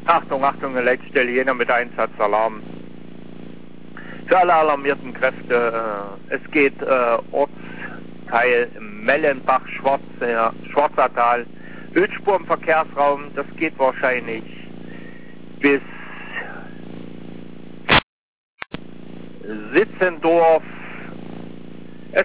Achtung, Achtung, Leitstelle Jena mit Einsatzalarm. Für alle alarmierten Kräfte, es geht Ortsteil Mellenbach, Schwarzertal, Ölspur im Verkehrsraum, das geht wahrscheinlich bis Sitzendorf,